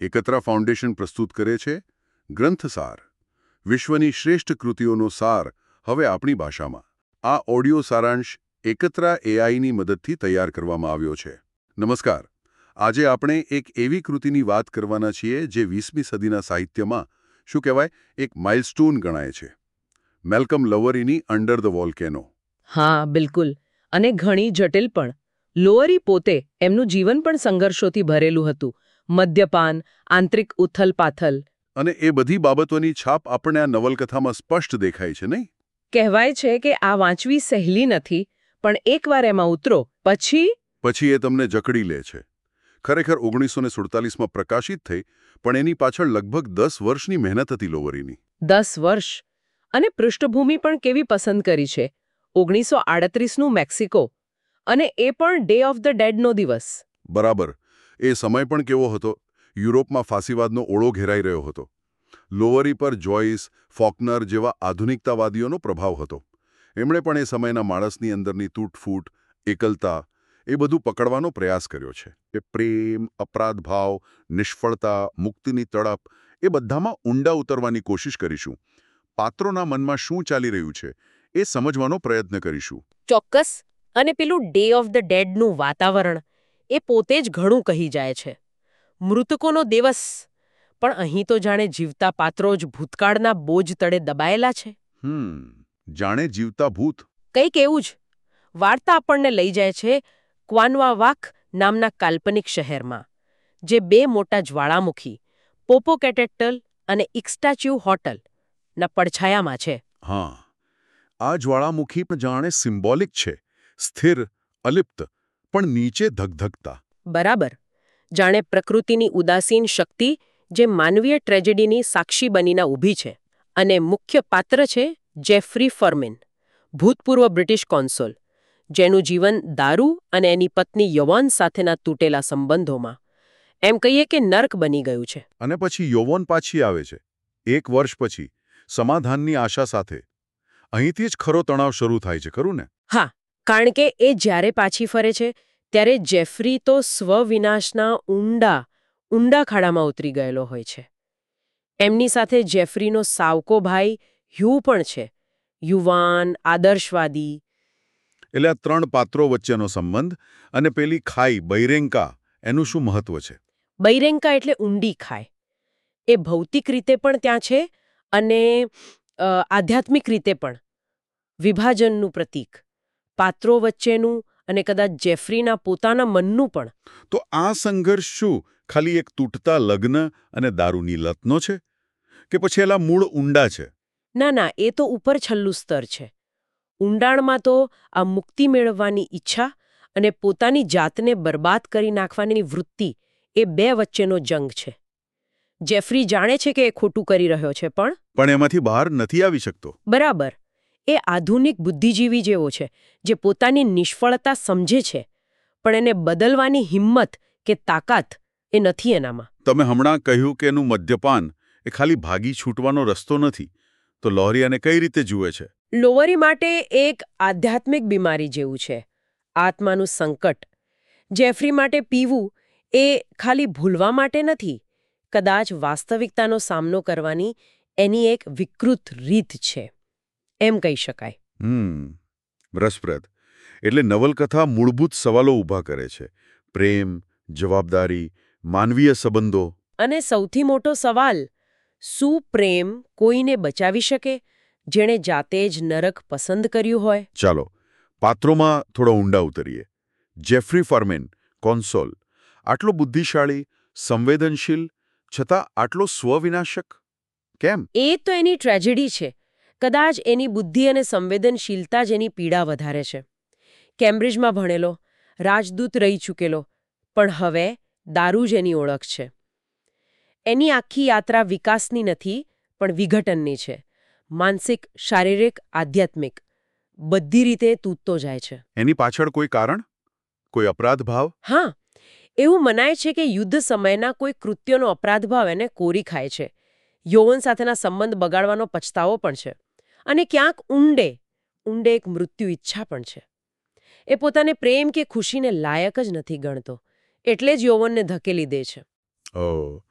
એકત્રા foundation પ્રસ્તુત કરે છે ગ્રંથસાર, વિશ્વની શ્રેષ્ઠ કૃતિઓનો સાર હવે આપણી ભાષામાં. આ ઓડિયો સારાંશ એકત્રા એઆઈની મદદથી તૈયાર કરવામાં આવ્યો છે. નમસ્કાર. આજે આપણે એક એવી કૃતિની વાત કરવાના છીએ જે 20મી સદીના સાહિત્યમાં શું કહેવાય એક માઇલસ્ટોન ગણાય છે. મેલ્કમ લોવરીની અંડર ધ વોલ્કેનો. હા, બિલકુલ. અને ઘણી જટિલ પણ. લોઅરી પોતે એમનું જીવન પણ સંઘર્ષોથી ભરેલું હતું. મદ્યપાન, આંતરિક ઉથલ-પાથલ. અને એ બધી બાબતોની છાપ આપણને આ નવલકથામાં સ્પષ્ટ દેખાય છે, નહીં? કહેવાય છે કે આ વાંચવી સહેલી નથી, પણ એકવાર એમાં ઉતરો પછી એ તમને જકડી લે છે. ખરેખર 1947માં પ્રકાશિત થઈ, પણ એની પાછળ લગભગ 10 વર્ષની મહેનત હતી લોવરીની. 10 વર્ષ. અને પૃષ્ઠભૂમિ પણ કેવી પસંદ કરી છે. 1938નું મેક્સિકો. અને એ પણ ડે ઓફ ધ ડેડનો દિવસ. બરાબર. એ સમય પણ કેવો હતો? યુરોપમાં ફાસીવાદનો ઓળો ઘેરાઈ રહ્યો હતો. લોવરી પર જોઇસ, ફોકનર જેવા આધુનિકતાવાદીઓનો પ્રભાવ હતો. એમણે પણ એ સમયના માણસની અંદરની તૂટફૂટ, એકલતા, એ બધું પકડવાનો પ્રયાસ કર્યો છે. એ પ્રેમ, અપરાધભાવ, નિષ્ફળતા, મુક્તિની તડપ, એ બધામાં ઊંડા ઉતરવાની કોશિશ કરીશું. પાત્રોના મનમાં શું ચાલી રહ્યું છે એ સમજવાનો પ્રયત્ન કરીશું. ચોક્કસ. અને પેલું ડે ઓફ ધ ડેડનું વાતાવરણ એ પોતે જ ઘણું કહી જાય છે. મૃતકોનો દિવસ. પણ અહીં તો જાણે જીવતા પાત્રો જ ભૂતકાળના બોજ તળે દબાયેલા છે. જાણે જીવતા ભૂત. કંઈક એવું જ. વાર્તા આપણને લઈ જાય છે ક્વાન્વાવાક નામના કાલ્પનિક શહેરમાં, જે 2 મોટા જ્વાળામુખી, પોપોકેટેટલ અને ઇક્સ્ટાચ્યુ હોટલ ના પડછાયામાં છે. હા, આ જ્વાળામુખી પણ જાણે સિમ્બોલિક છે. સ્થિર, અલિપ્ત, પણ નીચે ધગધગતા. બરાબર. જાણે પ્રકૃતિની ઉદાસીન શક્તિ જે માનવીય ટ્રેજેડીની સાક્ષી બનીને ઊભી છે. અને મુખ્ય પાત્ર છે જેફરી ફર્મિન, ભૂતપૂર્વ બ્રિટિશ કોન્સુલ, જેનું જીવન દારૂ અને એની પત્ની યવોન સાથેના તૂટેલા સંબંધોમાં એમ કહીએ કે નર્ક બની ગયું છે. અને પછી યૌવન પાછી આવે છે. 1 વર્ષ પછી, સમાધાનની આશા સાથે. અહીંથી જ ખરો તણાવ શરૂ થાય છે, ખરું ને? હા, કારણ કે એ જ્યારે પાછી ફરે છે ત્યારે જેફરી તો સ્વવિનાશના ઊંડા ખાડામાં ઉતરી ગયેલો હોય છે. એમની સાથે જેફરીનો સાવકો ભાઈ હ્યુ પણ છે. યુવાન, આદર્શવાદી. એટલે આ 3 પાત્રો વચ્ચેનો સંબંધ અને પેલી ખાઈ બૈરેન્કા, એનું શું મહત્વ છે? બૈરેન્કા એટલે ઊંડી ખાઈ. એ ભૌતિક રીતે પણ ત્યાં છે અને આધ્યાત્મિક રીતે પણ. વિભાજનનું પ્રતીક. પાત્રો વચ્ચેનું અને કદાચ જેફરીના પોતાના મનનું પણ. તો આ સંઘર્ષ શું ખાલી એક તૂટતા લગ્ન અને દારૂની લતનો છે? કે પછી એલા મૂળ ઊંડા છે? ના, એ તો ઉપર છેલ્લું સ્તર છે. ઊંડાણમાં તો આ મુક્તિ મેળવવાની ઈચ્છા અને પોતાની જાતને બરબાદ કરી નાખવાની વૃત્તિ, એ 2 વચ્ચેનો જંગ છે. જેફરી જાણે છે કે એ ખોટું કરી રહ્યો છે, પણ એમાંથી બહાર નથી આવી શકતો. બરાબર. એ આધુનિક બુદ્ધિજીવી જેવો છે, જે પોતાની નિષ્ફળતા સમજે છે, પણ એને બદલવાની હિંમત કે તાકાત એ નથી એનામાં. તમે હમણાં કહ્યું કે એનું મદ્યપાન એ ખાલી ભાગી છૂટવાનો રસ્તો નથી. તો લોહરી આને કઈ રીતે જુએ છે? લોવરી માટે એક આધ્યાત્મિક બીમારી જેવું છે, આત્માનું સંકટ. જેફરી માટે પીવું એ ખાલી ભૂલવા માટે નથી, કદાચ વાસ્તવિકતાનો સામનો કરવાની એની એક વિકૃત રીત છે, એમ કહી શકાય. રસપ્રદ. એટલે નવલકથા મૂળભૂત સવાલો ઊભા કરે છે. પ્રેમ, જવાબદારી, માનવીય સંબંધો. અને સૌથી મોટો સવાલ, શું પ્રેમ કોઈને બચાવી શકે જેણે જાતે જ નરક પસંદ કર્યું હોય? ચાલો, પાત્રોમાં થોડો ઊંડા ઉતરીએ. જેફરી ફર્મિન, કોન્સોલ, આટલો બુદ્ધિશાળી, સંવેદનશીલ, છતાં આટલો સ્વવિનાશક કેમ? એ તો એની ટ્રેજેડી છે. કદાચ એની બુદ્ધિ અને સંવેદનશીલતા જ એની પીડા વધારે છે. કેમ્બ્રિજમાં ભણેલો, રાજદૂત રહી ચૂકેલો, પણ હવે દારૂ જ એની ઓળખ છે. એની આખી યાત્રા વિકાસની નથી, પણ વિઘટનની છે. માનસિક, શારીરિક, આધ્યાત્મિક, બધી રીતે તૂટતો જાય છે. એની પાછળ કોઈ કારણ? કોઈ અપરાધભાવ? હા, એવું મનાય છે કે યુદ્ધ સમયના કોઈ કૃત્યનો અપરાધભાવ એને કોરી ખાય છે. યૌવન સાથેના સંબંધ બગાડવાનો પછતાવો પણ છે. અને ક્યાંક ઊંડે એક મૃત્યુ ઈચ્છા પણ છે. એ પોતાને પ્રેમ કે ખુશીને લાયક જ નથી ગણતો, એટલે જ યૌવનને ધકેલી દે છે.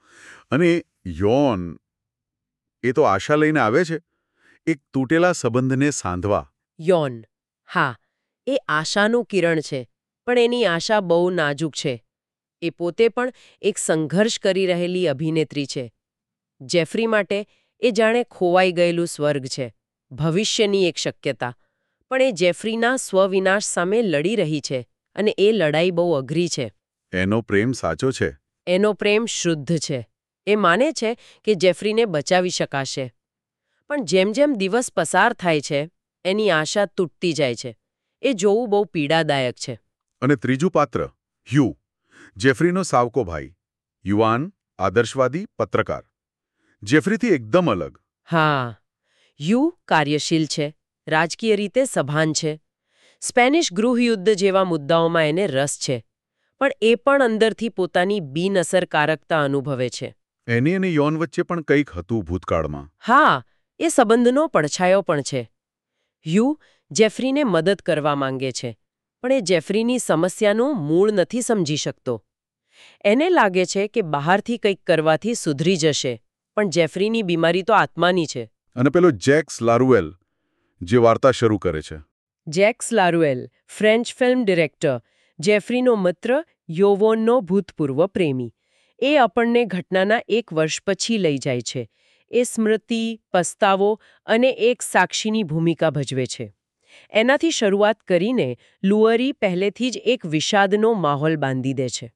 અને યોન એ તો આશા લઈને આવે છે, એક તૂટેલા સંબંધને સાંધવા. યોન, હા, એ આશાનું કિરણ છે, પણ એની આશા બહુ નાજુક છે. એ પોતે પણ એક સંઘર્ષ કરી રહેલી અભિનેત્રી છે. જેફરી માટે એ જાણે ખોવાઈ ગયેલું સ્વર્ગ છે, ભવિષ્યની એક શક્યતા. પણ એ જેફરીના સ્વવિનાશ સામે લડી રહી છે, અને એ લડાઈ બહુ અઘરી છે. એનો પ્રેમ સાચો છે. એનો પ્રેમ શુદ્ધ છે. એ માને છે કે જેફરીને બચાવી શકાશે. પણ જેમ જેમ દિવસ પસાર થાય છે, એની આશા તૂટતી જાય છે. એ જોવું બહુ પીડાદાયક છે. અને ત્રીજું પાત્ર, હ્યુ, જેફરીનો સાવકો ભાઈ, યુવાન, આદર્શવાદી, પત્રકાર. જેફરીથી એકદમ અલગ. હા, યુ કાર્યશીલ છે, રાજકીય રીતે સભાન છે. સ્પેનિશ ગૃહયુદ્ધ જેવા મુદ્દાઓમાં એને રસ છે. પણ એ પણ અંદરથી પોતાની બિનઅસરકારકતા અનુભવે છે. એની અને યોન વચ્ચે પણ કંઈક હતું ભૂતકાળમાં. હા, એ સંબંધનો પડછાયો પણ છે. હ્યુ જેફરીને મદદ કરવા માંગે છે, પણ એ જેફરીની સમસ્યાનું મૂળ નથી સમજી શકતો. એને લાગે છે કે બહારથી કંઈક કરવાથી સુધરી જશે, પણ જેફરીની બીમારી તો આત્માની છે. અને પેલો જેક્સ લારુએલ, જે વાર્તા શરૂ કરે છે. Jacques Laruelle, French film director, જેફરીનો મિત્ર, યોવોનનો ભૂતપૂર્વ પ્રેમી. એ આપણને ઘટનાના 1 વર્ષ પછી લઈ જાય છે. એ સ્મૃતિ, પસ્તાવો અને એક સાક્ષીની ભૂમિકા ભજવે છે. એનાથી શરૂઆત કરીને લુઅરી પહેલેથી જ એક વિષાદનો માહોલ બાંધી દે છે.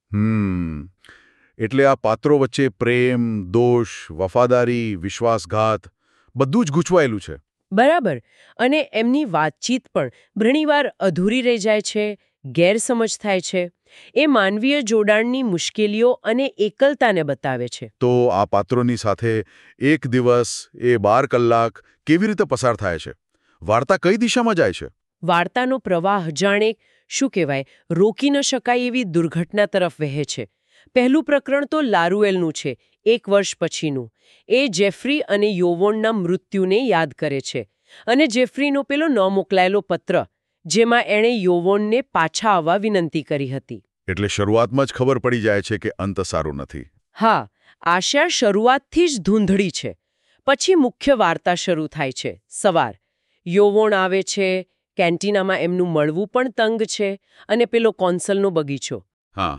એટલે આ પાત્રો વચ્ચે પ્રેમ, દોષ, વફાદારી, વિશ્વાસઘાત બધું જ ગૂંચવાયેલું છે. બરાબર. અને એમની વાતચીત પણ ઘણીવાર અધૂરી રહી જાય છે, ગેરસમજ થાય છે. એ માનવીય જોડાણની મુશ્કેલીઓ અને એકલતાને બતાવે છે. તો આ પાત્રોની સાથે એક દિવસ, એ 12 કલાક કેવી રીતે પસાર થાય છે? વાર્તા કઈ દિશામાં જાય છે? વાર્તાનો પ્રવાહ જાણે શું કહેવાય, રોકી ન શકાય એવી દુર્ઘટના તરફ વહે છે. પહેલું પ્રકરણ તો લારુએલનું છે, 1 વર્ષ પછીનું. એ જેફરી અને યોવોનના મૃત્યુને યાદ કરે છે. અને જેફરીનો પેલો ન મોકલાયેલો પત્ર, જેમાં એણે યોવોનને પાછા આવવા વિનંતી કરી હતી. એટલે શરૂઆતમાં જ ખબર પડી જાય છે કે અંત સારો નથી. હા, આશા શરૂઆતથી જ ધૂંધળી છે. પછી મુખ્ય વાર્તા શરૂ થાય છે. સવાર. યોવોન આવે છે, કેન્ટીનામાં એમનું મળવું પણ તંગ છે, અને પેલો કોન્સલનો બગીચો. હા,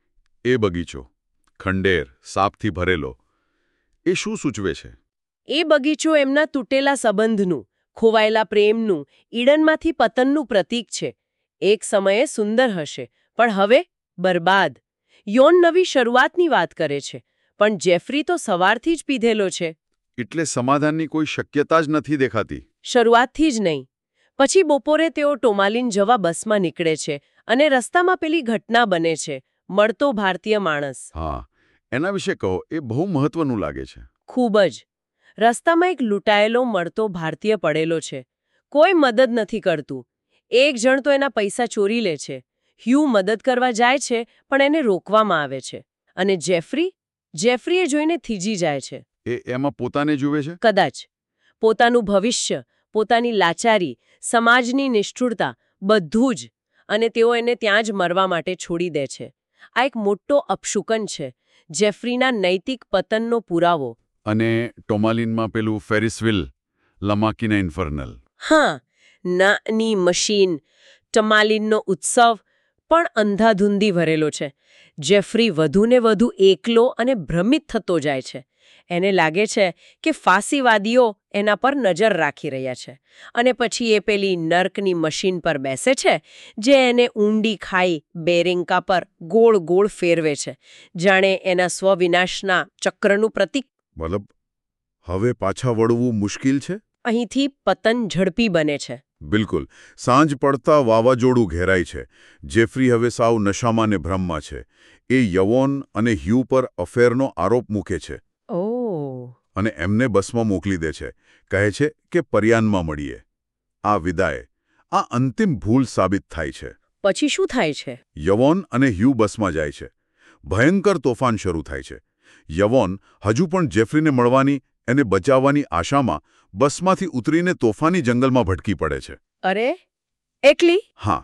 એ બગીચો, ખંડેર, સાપથી ભરેલો, એ શું સૂચવે છે? એ બગીચો એમના તૂટેલા સંબંધનું, ખોવાયેલા પ્રેમનું, ઈડનમાંથી પતનનું પ્રતીક છે. એક સમયે સુંદર હશે, પણ હવે બરબાદ. યોન નવી શરૂઆતની વાત કરે છે, પણ જેફરી તો સવારથી જ પીધેલો છે. એટલે સમાધાનની કોઈ શક્યતા જ નથી દેખાતી. શરૂઆતથી જ નહીં. પછી બપોરે તેઓ ટોમાલિન જવા બસમાં નીકળે છે, અને રસ્તામાં પેલી ઘટના બને છે, મળતો ભારતીય માણસ. હા, એના વિશે કહો, એ બહુ મહત્વનું લાગે છે. ખૂબ જ. રસ્તામાં એક લૂંટાયેલો મળતો ભારતીય પડેલો છે. કોઈ મદદ નથી કરતું. એક જણ તો એના પૈસા ચોરી લે છે. હ્યુ મદદ કરવા જાય છે, પણ એને રોકવામાં આવે છે. અને જેફરી એ જોઈને થીજી જાય છે. એ એમાં પોતાને જુએ છે? કદાચ. પોતાનું ભવિષ્ય, પોતાની લાચારી, સમાજની નિષ્ઠુરતા, બધું જ. અને તેઓ એને ત્યાં જ મરવા માટે છોડી દે છે. આ એક મોટો અપશુકન છે. જેફરીના નૈતિક પતનનો પુરાવો. અને ટોમાલિનમાં પેલું ફેરિસવિલ, લમાકીના ઇન્ફર્નલ. હા, નાની મશીન, ટમાલિનનો ઉત્સવ પણ અંધાધૂંધી ભરેલો છે. જેફરી વધુને વધુ એકલો અને ભ્રમિત થતો જાય છે. એને લાગે છે કે ફાંસીવાદીઓ એના પર નજર રાખી રહ્યા છે. અને પછી એ પેલી નર્કની મશીન પર બેસે છે, જે એને ઊંડી ખાઈ બેરિંકા પર ગોળ ગોળ ફેરવે છે, જાણે એના સ્વવિનાશના ચક્રનું પ્રતીક. મતલબ હવે પાછા વળવું મુશ્કેલ છે? અહીંથી પતન ઝડપી બને છે. બિલકુલ. સાંજ પડતા વાવાઝોડું ઘેરાય છે. જેફરી હવે સાવ નશામાં ને ભ્રમમાં છે. એ યવોન અને હ્યુ પર અફેરનો આરોપ મૂકે છે. ઓહ. અને એમને બસમાં મોકલી દે છે. કહે છે કે પર્યાનમાં મળીએ. આ વિદાય, આ અંતિમ ભૂલ સાબિત થાય છે. પછી શું થાય છે? યવોન અને હ્યુ બસમાં જાય છે. ભયંકર તોફાન શરૂ થાય છે. યવોન હજુ પણ જેફરીને મળવાની, એને બચાવવાની આશામાં બસમાંથી ઉતરીને તોફાની જંગલમાં ભટકી પડે છે. અરે, એકલી? હા,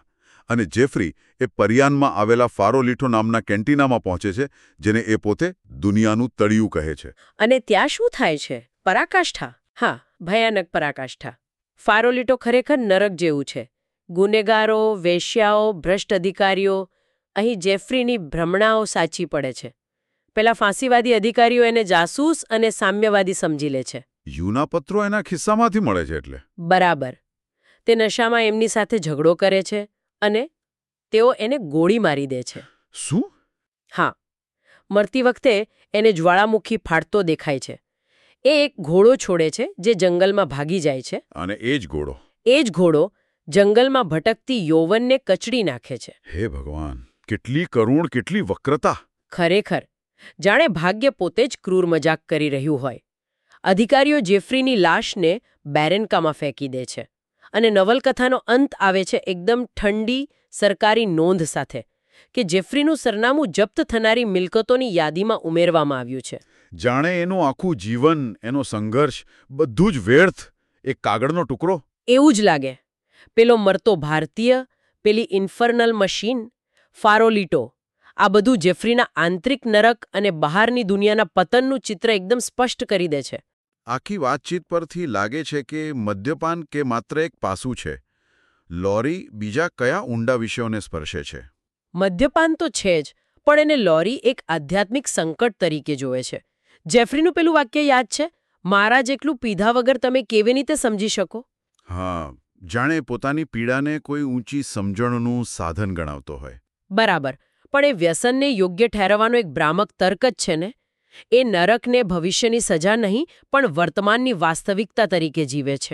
અને જેફરી એ પરિયાનમાં આવેલા ફારોલીટો નામના કેન્ટીનામાં પહોંચે છે, જેને એ પોતે દુનિયાનું તળિયું કહે છે. અને ત્યાં શું થાય છે? પરાકાષ્ઠા. હા, ભયાનક પરાકાષ્ઠા. ફારોલીટો ખરેખર નરક જેવું છે. ગુનેગારો, વેશ્યાઓ, ભ્રષ્ટ અધિકારીઓ. અહીં જેફરીની ભ્રમણાઓ સાચી પડે છે. પેલા ફાંસીવાદી અધિકારીઓ એને જાસૂસ અને સામ્યવાદી સમજી લે છે. યુના પત્રો એના ખિસ્સામાંથી મળે છે એટલે. બરાબર. તે નશામાં એમની સાથે ઝઘડો કરે છે અને તેઓ એને ગોળી મારી દે છે. શું? હા. મરતી વખતે એને જ્વાળામુખી ફાટતો દેખાય છે. એ એક ઘોડો છોડે છે જે જંગલમાં ભાગી જાય છે. અને એ જ ઘોડો. એ જ ઘોડો જંગલમાં ભટકતી યૌવનને કચડી નાખે છે. હે ભગવાન, કેટલી કરુણ, કેટલી વક્રતા! ખરેખર જાણે ભાગ્ય પોતે જ ક્રૂર મજાક કરી રહ્યું હોય. અધિકારીઓ જેફરીની લાશને બેરેન્કામાં ફેંકી દે છે અને નવલકથાનો અંત આવે છે એકદમ ઠંડી સરકારી નોંધ સાથે કે જેફરીનું સરનામું જપ્ત થનારી મિલકતોની યાદીમાં ઉમેરવામાં આવ્યું છે. જાણે એનું આખું જીવન, એનો સંઘર્ષ, બધું જ વ્યર્થ, એક કાગળનો ટુકડો. એવું જ લાગે. પેલો મરતો ભારતીય, પેલી ઇન્ફર્નલ મશીન, ફારોલીટો, આ બધું જેફરીના આંતરિક નરક અને બહારની દુનિયાના પતનનું ચિત્ર એકદમ સ્પષ્ટ કરી દે છે. આખી વાતચીત પરથી લાગે છે કે મદ્યપાન કે માત્ર એક પાસું છે. લોરી બીજા કયા ઊંડા વિષયોને સ્પર્શે છે? મદ્યપાન તો છે જ, પણ એને લોરી એક આધ્યાત્મિક સંકટ તરીકે જોવે છે. જેફરીનું પેલું વાક્ય યાદ છે, મારા જેટલું પીધા વગર તમે કેવી રીતે સમજી શકો? હા, જાણે પોતાની પીડાને કોઈ ઊંચી સમજણનું સાધન ગણાવતો હોય. બરાબર. પણ એ વ્યસનને યોગ્ય ઠેરવવાનો એક ભ્રામક તર્ક જ છે ને. એ નરકને ભવિષ્યની સજા નહીં, પણ વર્તમાનની વાસ્તવિકતા તરીકે જીવે છે.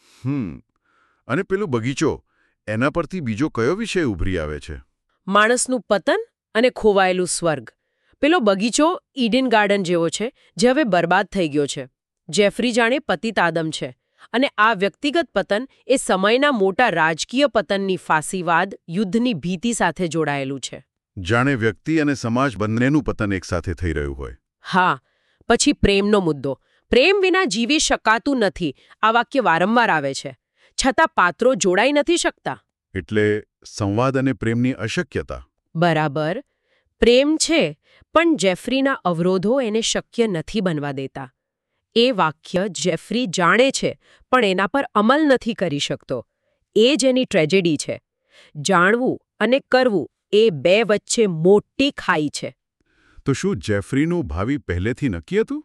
અને પેલું બગીચો, એના પરથી બીજો કયો વિષય ઉભરી આવે છે? માણસનું પતન અને ખોવાયેલું સ્વર્ગ. પેલો બગીચો ઈડન ગાર્ડન જેવો છે, જે હવે બરબાદ થઈ ગયો છે. જેફરી જાણે પતિત આદમ છે. અને આ વ્યક્તિગત પતન એ સમયના મોટા રાજકીય પતનની ફાંસીવાદ, યુદ્ધની ભીતિ સાથે જોડાયેલું છે. જાણે વ્યક્તિ અને સમાજ બંનેનું પતન એકસાથે થઈ રહ્યું હોય. હા. પછી પ્રેમનો મુદ્દો. પ્રેમ વિના જીવી શકાતું નથી. આ વાક્ય વારંવાર આવે છે. છતાં પાત્રો જોડાઈ નથી શકતા. એટલે સંવાદ અને પ્રેમની અશક્યતા. બરાબર. પ્રેમ છે, પણ જેફરીના અવરોધો એને શક્ય નથી બનવા દેતા. એ વાક્ય જેફરી જાણે છે, પણ એના પર અમલ નથી કરી શકતો. એ જ એની ટ્રેજેડી છે. જાણવું અને કરવું એ બે વચ્ચે મોટી ખાઈ છે. તો શું જેફરીનું ભાવિ પહેલેથી નક્કી હતું?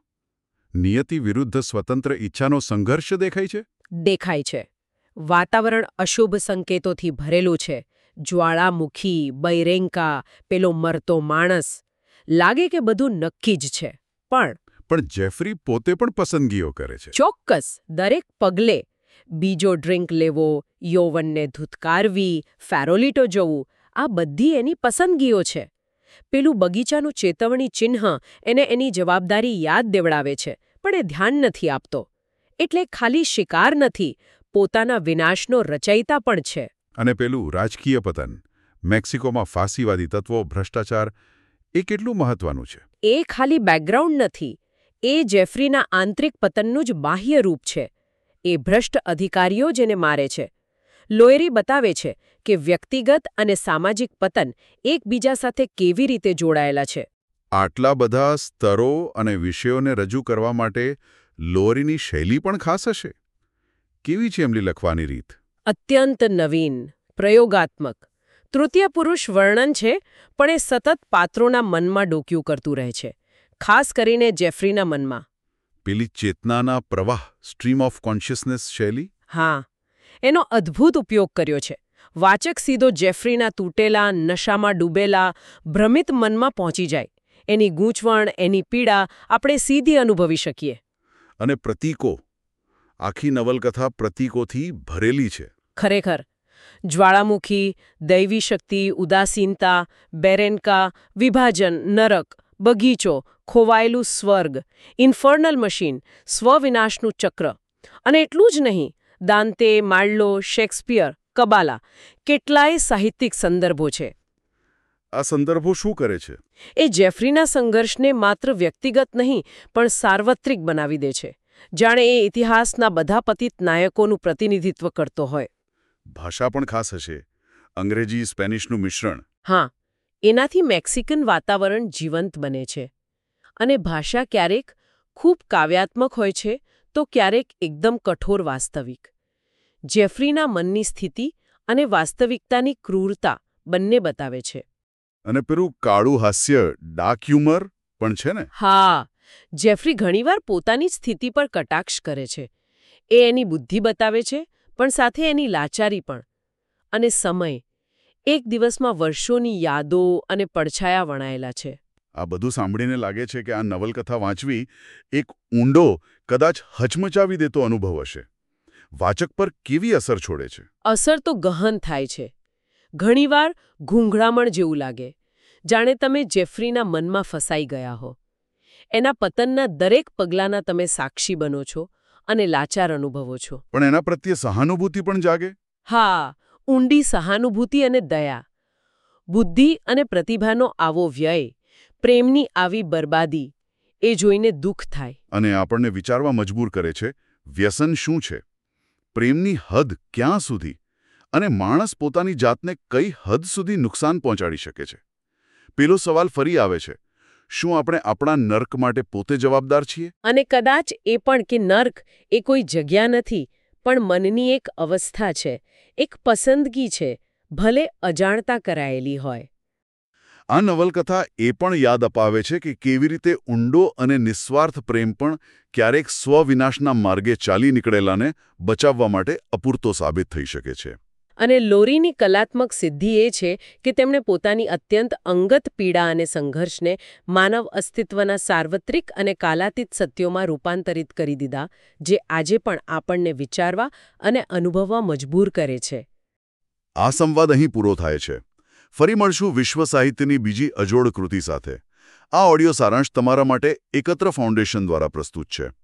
નિયતિ વિરુદ્ધ સ્વતંત્ર ઈચ્છાનો સંઘર્ષ દેખાય છે? દેખાય છે. વાતાવરણ અશુભ સંકેતોથી ભરેલું છે. જ્વાળામુખી, બૈરેન્કા, પેલો મરતો માણસ. લાગે કે બધું નક્કી જ છે. પણ જેફરી પોતે પણ પસંદગીઓ કરે છે. ચોક્કસ. દરેક પગલે બીજો ડ્રિંક લેવો, યૌવનને ધૂતકારવી, ફેરોલીટો જવું, આ બધી એની પસંદગીઓ છે. પેલું બગીચાનું ચેતવણી ચિહ્ન એને એની જવાબદારી યાદ દેવડાવે છે, પણ એ ધ્યાન નથી આપતો. એટલે ખાલી શિકાર નથી, પોતાના વિનાશનો રચયિતા પણ છે. અને પેલું રાજકીય પતન, મેક્સિકોમાં ફાંસીવાદી તત્વો, ભ્રષ્ટાચાર, એ કેટલું મહત્વનું છે? એ ખાલી બેકગ્રાઉન્ડ નથી. એ જેફરીના આંતરિક પતનનું જ બાહ્ય રૂપ છે. એ ભ્રષ્ટ અધિકારીઓ જેને મારે છે. લોએરી બતાવે છે કે વ્યક્તિગત અને સામાજિક પતન એકબીજા સાથે કેવી રીતે જોડાયેલા છે. આટલા બધા સ્તરો અને વિષયોને રજૂ કરવા માટે લોરીની શૈલી પણ ખાસ હશે. કેવી છે એમની લખવાની રીત? અત્યંત નવીન, પ્રયોગાત્મક. તૃતીય પુરુષ વર્ણન છે, પણ એ સતત પાત્રોના મનમાં ડોક્યું કરતું રહે છે. ખાસ કરીને જેફરીના મનમાં. પેલી ચેતનાના પ્રવાહ, સ્ટ્રીમ ઓફ કોન્શિયસનેસ શૈલી? હા. એનો અદ્ભુત ઉપયોગ કર્યો છે. વાચક સીધો જેફરીના તૂટેલા, નશામાં ડૂબેલા, ભ્રમિત મનમાં પહોંચી જાય. એની ગૂંચવણ, એની પીડા આપણે સીધી અનુભવી શકીએ. અને પ્રતીકો. આખી નવલકથા પ્રતીકોથી ભરેલી છે. ખરેખર. જ્વાળામુખી, દૈવી શક્તિ, ઉદાસીનતા, બેરેન્કા, વિભાજન, નરક, બગીચો, ખોવાયેલું સ્વર્ગ, ઇન્ફર્નલ મશીન, સ્વવિનાશનું ચક્ર. અને એટલું જ નહીં, દાંતે, માર્લો, શેક્સપિયર, કબાલા, કેટલાય સાહિત્યિક સંદર્ભો છે. આ સંદર્ભો શું કરે છે? એ જેફરીના સંઘર્ષને માત્ર વ્યક્તિગત નહીં, પણ સાર્વત્રિક બનાવી દે છે. જાણે એ ઇતિહાસના બધા પતિત નાયકોનું પ્રતિનિધિત્વ કરતો હોય. ભાષા પણ ખાસ હશે. અંગ્રેજી સ્પેનિશનું મિશ્રણ. હા, એનાથી મેક્સિકન વાતાવરણ જીવંત બને છે. અને ભાષા ક્યારેક ખૂબ કાવ્યાત્મક હોય છે તો ક્યારેક એકદમ કઠોર વાસ્તવિક. જેફરીના મનની સ્થિતિ અને વાસ્તવિકતાની ક્રૂરતા બંને બતાવે છે. અને પેલું કાળું હાસ્ય, ડાર્ક હ્યુમર પણ છે ને? હા, જેફરી ઘણીવાર પોતાની સ્થિતિ પર કટાક્ષ કરે છે. એ એની બુદ્ધિ બતાવે છે, પણ સાથે એની લાચારી પણ. અને સમય, એક દિવસમાં વર્ષોની યાદો અને પડછાયા વણાયેલા છે. આ બધું સાંભળીને લાગે છે કે આ નવલકથા વાંચવી એક ઊંડો, કદાચ હચમચાવી દેતો અનુભવ હશે. વાચક પર કેવી અસર છોડે છે? અસર તો ગહન થાય છે. ઘણીવાર ગૂંગળામણ જેવું લાગે, જાણે તમે જેફરીના મનમાં ફસાઈ ગયા હો. એના પતનના દરેક પગલાંના તમે સાક્ષી બનો છો અને લાચાર અનુભવો છો. પણ એના પ્રત્યે સહાનુભૂતિ પણ જાગે? હા, ઊંડી સહાનુભૂતિ અને દયા. બુદ્ધિ અને પ્રતિભાનો આવો વ્યય, પ્રેમની આવી બરબાદી, એ જોઈને દુઃખ થાય. અને આપણને વિચારવા મજબૂર કરે છે, વ્યસન શું છે? પ્રેમની હદ ક્યાં સુધી? અને માણસ પોતાની જાતને કઈ હદ સુધી નુકસાન પહોંચાડી શકે છે? પેલો સવાલ ફરી આવે છે, શું આપણે આપણા નર્ક માટે પોતે જવાબદાર છીએ? અને કદાચ એ પણ કે નર્ક એ કોઈ જગ્યા નથી, પણ મનની એક અવસ્થા છે, એક પસંદગી છે, ભલે અજાણતા કરાયેલી હોય. આ નવલકથા એ પણ યાદ અપાવે છે કે કેવી રીતે ઊંડો અને નિસ્વાર્થ પ્રેમ પણ ક્યારેક સ્વવિનાશના માર્ગે ચાલી નીકળેલાને બચાવવા માટે અપૂરતો સાબિત થઈ શકે છે. અને લોરીની કલાત્મક સિદ્ધિ એ છે કે તેમણે પોતાની અત્યંત અંગત પીડા અને સંઘર્ષને માનવ અસ્તિત્વના સાર્વત્રિક અને કાલાતીત સત્યોમાં રૂપાંતરિત કરી દીધા, જે આજે પણ આપણને વિચારવા અને અનુભવવા મજબૂર કરે છે. આ સંવાદ અહીં પૂરો થાય છે. ફરી મળશું વિશ્વ સાહિત્યની બીજી અજોડ કૃતિ સાથે. આ ઓડિયો સારાંશ તમારા માટે એકત્ર ફાઉન્ડેશન દ્વારા પ્રસ્તુત છે.